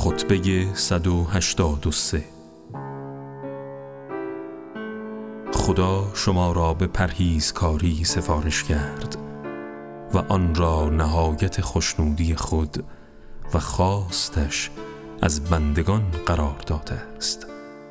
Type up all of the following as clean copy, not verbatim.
خطبه 183. خدا شما را به پرهیزکاری سفارش کرد و آن را نهایت خوشنودی خود و خواستش از بندگان قرار داده است.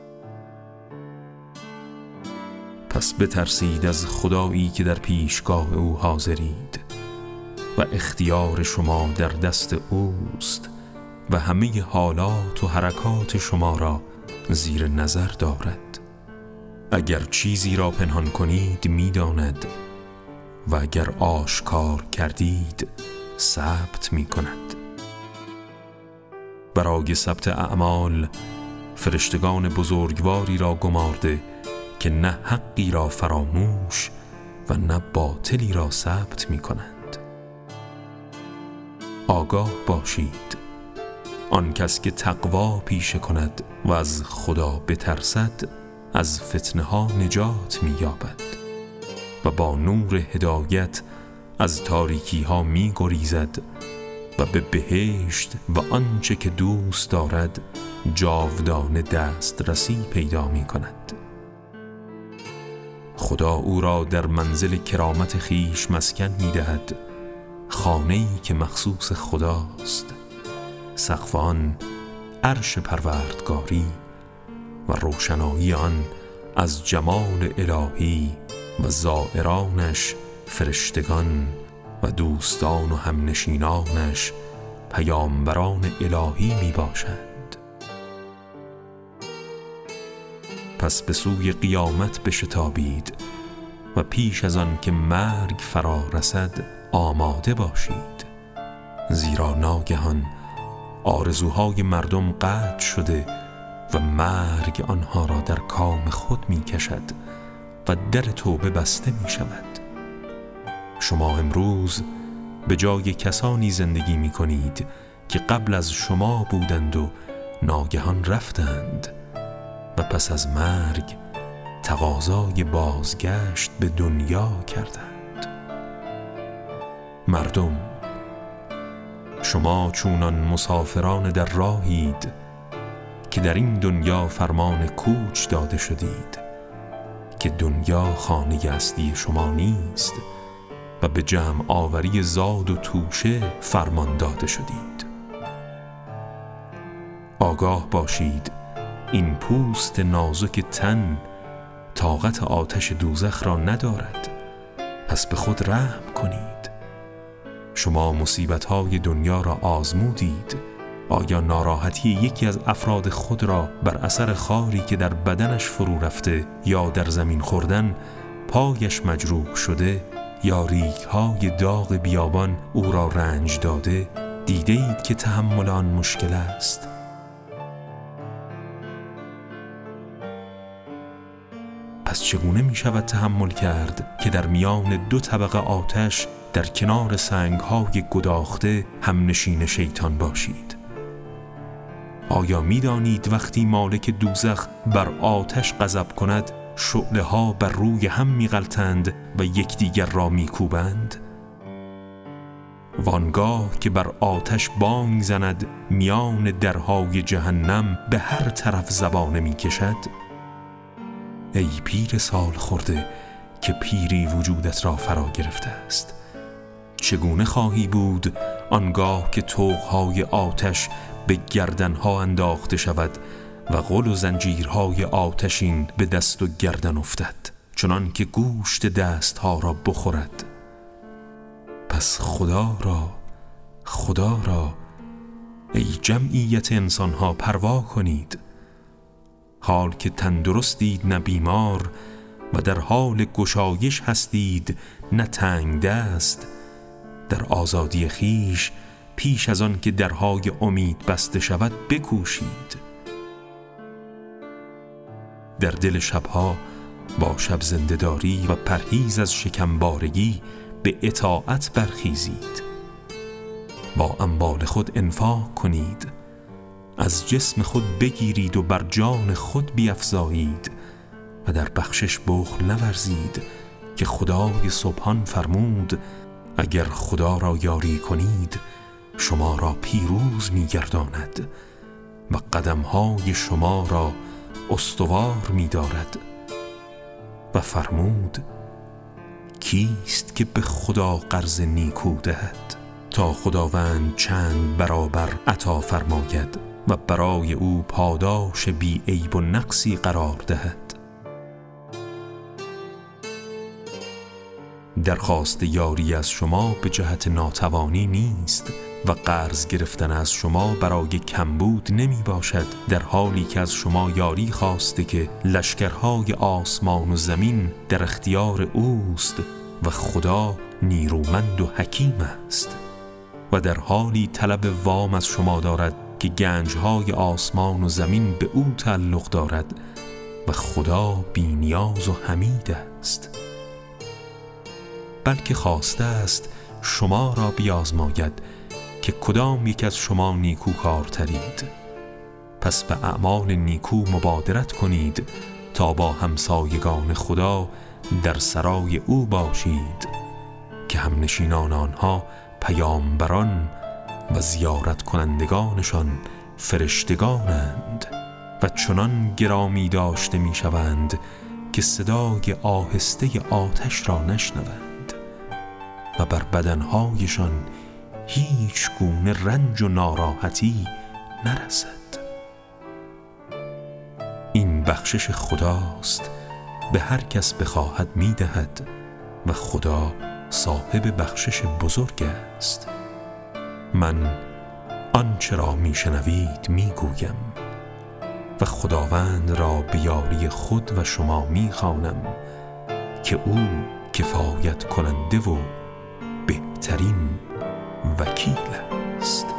پس بترسید از خدایی که در پیشگاه او حاضرید و اختیار شما در دست اوست و همه حالات و حرکات شما را زیر نظر دارد. اگر چیزی را پنهان کنید می‌داند و اگر آشکار کردید ثبت می‌کند. برای ثبت اعمال فرشتگان بزرگواری را گمارده که نه حقی را فراموش و نه باطلی را ثبت می‌کنند. آگاه باشید، آن کس که تقوا پیشه کند و از خدا بترسد از فتنه ها نجات می‌یابد و با نور هدایت از تاریکی ها می‌گریزد و به بهشت و آنچه که دوست دارد جاودانه دسترسی پیدا می‌کند. خدا او را در منزل کرامت خیش مسکن می‌دهد، خانه‌ای که مخصوص خداست، سقف آن عرش پروردگاری و روشنایی آن از جمال الهی و زائرانش فرشتگان و دوستان و همنشینانش پیامبران الهی می باشند. پس به سوی قیامت بشتابید و پیش از آن که مرگ فرا رسد آماده باشید، زیرا ناگهان آرزوهای مردم قطع شده و مرگ آنها را در کام خود می کشد و در توبه بسته می شود. شما امروز به جای کسانی زندگی می کنید که قبل از شما بودند و ناگهان رفتند و پس از مرگ تقاضای بازگشت به دنیا کردند. مردم، شما چونان مسافران در راهید که در این دنیا فرمان کوچ داده شدید که دنیا خانه اصلی شما نیست و به جمع آوری زاد و توشه فرمان داده شدید. آگاه باشید، این پوست نازک تن طاقت آتش دوزخ را ندارد، پس به خود رحم کنید. شما مصیبت‌های دنیا را آزمودید. آیا ناراحتی یکی از افراد خود را بر اثر خاری که در بدنش فرو رفته یا در زمین خوردن پایش مجروح شده یا ریگ‌های داغ بیابان او را رنج داده دیده اید که تحمل آن مشکل است؟ پس چگونه می شود تحمل کرد که در میان دو طبقه آتش در کنار سنگ‌های گداخته همنشین شیطان باشید؟ آیا می دانید وقتی مالک دوزخ بر آتش غضب کند شعله ها بر روی هم می غلطند و یکدیگر را می کوبند؟ وانگاه که بر آتش بانگ زند میان درهای جهنم به هر طرف زبانه می کشد؟ ای پیر سال خورده که پیری وجودت را فرا گرفته است، چگونه خواهی بود آنگاه که طوق‌های آتش به گردنها انداخته شود و غل و زنجیرهای آتشین به دست و گردن افتد، چنان که گوشت دستها را بخورد؟ پس خدا را ای جمعیت انسانها پروا کنید، حال که تندرستید نه بیمار و در حال گشایش هستید نه تنگ دست. در آزادی خیش پیش از آن که درهای امید بسته شود بکوشید. در دل شبها با شب زنده‌داری و پرهیز از شکمبارگی به اطاعت برخیزید. با اموال خود انفاق کنید، از جسم خود بگیرید و بر جان خود بیفزایید و در بخشش بخل نورزید که خدای سبحان فرمود اگر خدا را یاری کنید شما را پیروز می‌گرداند و قدمهای شما را استوار می دارد. و فرمود کیست که به خدا قرض نیکو دهد تا خداوند چند برابر عطا فرماید و برای او پاداش بی عیب و نقصی قرار دهد. درخواست یاری از شما به جهت ناتوانی نیست و قرض گرفتن از شما برای کمبود نمی باشد، در حالی که از شما یاری خواسته که لشکرهای آسمان و زمین در اختیار اوست و خدا نیرومند و حکیم است. و در حالی طلب وام از شما دارد که گنجهای آسمان و زمین به او تعلق دارد و خدا بی نیاز و حمید است. بلکه خواسته است شما را بیازماید که کدام یک از شما نیکوکارترید. پس به اعمال نیکو مبادرت کنید تا با همسایگان خدا در سرای او باشید که همنشینان آنها پیامبران و زیارت کنندگانشان فرشتگانند و چنان گرامی داشته می شوند که صدای آهسته آتش را نشنوند و بر بدنهایشان هیچ گونه رنج و ناراحتی نرسد. این بخشش خداست، به هر کس بخواهد می دهد و خدا صاحب بخشش بزرگ است. من آنچه را می شنوید می گویم و خداوند را به یاری خود و شما می خوانم که او کفایت کننده و بهترین وکیل است.